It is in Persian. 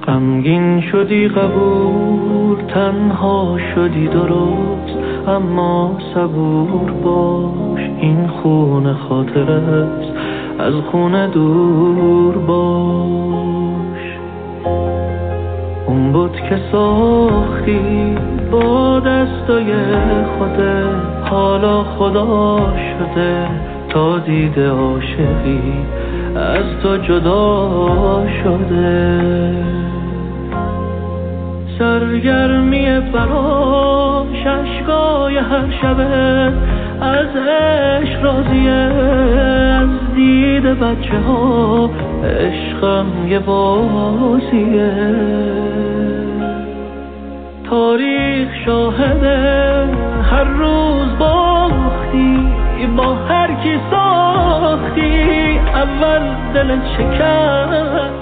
غمگین شدی قبول، تنها شدی درست، اما صبور باش، این خون خاطر است، از خون دور باش. اون بود که ساختی با دستای خودت، حالا خدا شده تا دیده عاشقی از تو جدا شده. سرگرمی براش اشکای هر شبه، از عشق راضیه، از دید بچه ها عشقم یه بازیه. تاریخ شاهده هر روز باختی، با هر کی ساختی، اول دلت شکست